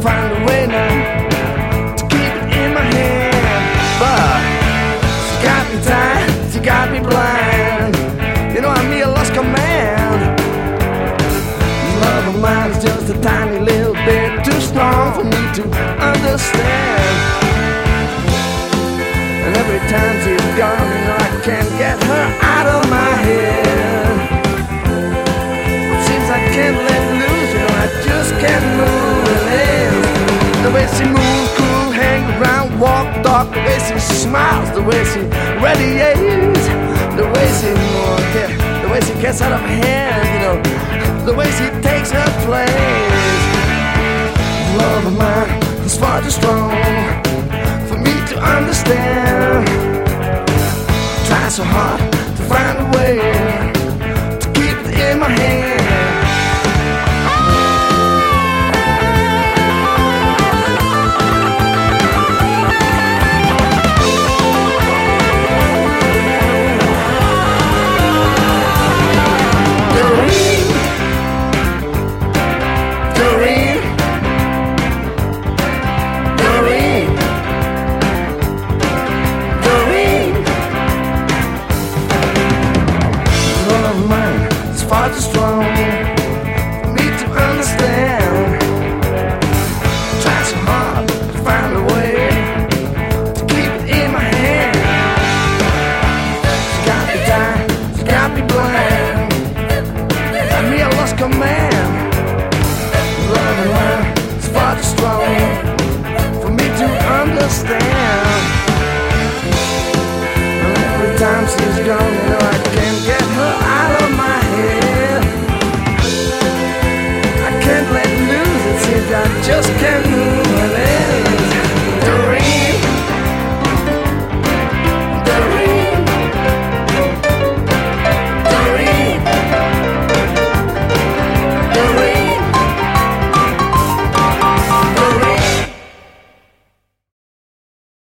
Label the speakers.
Speaker 1: find a way now to keep it in my hand. But she got me tied, she got me blind. You know I'm a lost command. Love of mine is just a tiny little bit too strong for me to understand. And every time she's gone, you know I can't get her out of my head. It seems I can't let loose, you know I just can't move an inch. The way she moves, cool, hang around, walk, talk, the way she smiles, the way she radiates, the way she gets out of hand, you know, the way she takes her place. Love of mine is far too strong for me to understand. Try so hard to find a way to keep it in my hand. Far too strong for me to understand. Try so hard to find a way to keep it in my hand. She got me tied, she got me blind. Got me a lost command. Love and line is far too strong for me to understand. And every time she's gone, you know